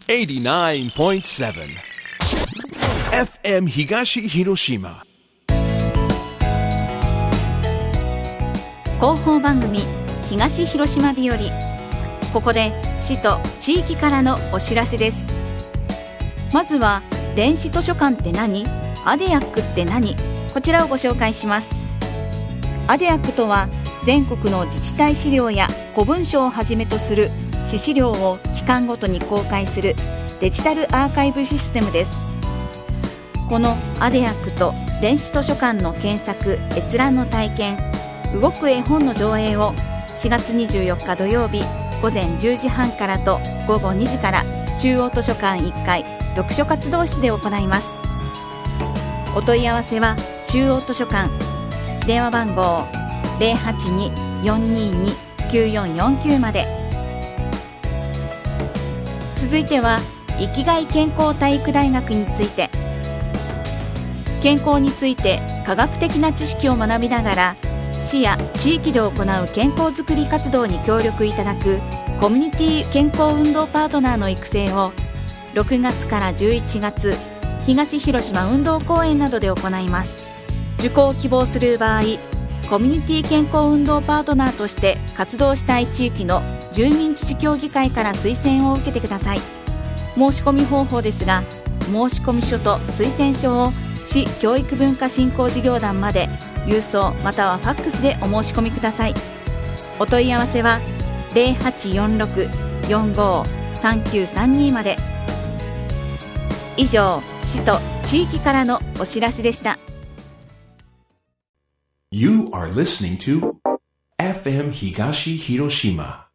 89.7 FM 東広島。 広報番組東広島日和。ここで市と地域からのお知らせです。まずは電子図書館って何？アデアックって何？こちらをご紹介します。アデアックとは全国の自治体資料や古文書をはじめとする市資料を期間ごとに公開するデジタルアーカイブシステムです。このアデアックと電子図書館の検索・閲覧の体験、動く絵本の上映を4月24日土曜日午前10時半からと午後2時から中央図書館1階読書活動室で行います。お問い合わせは中央図書館、電話番号 082-422-9449 まで。続いては生きがい健康体育大学について。健康について科学的な知識を学びながら市や地域で行う健康づくり活動に協力いただくコミュニティ健康運動パートナーの育成を6月から11月東広島運動公園などで行います。受講を希望する場合、コミュニティ健康運動パートナーとして活動したい地域の住民自治協議会から推薦を受けてください。申し込み方法ですが、申込書と推薦書を市教育文化振興事業団まで郵送またはファックスでお申し込みください。お問い合わせは 0846-453932 まで。以上、市と地域からのお知らせでした。 You are listening to FM 東広島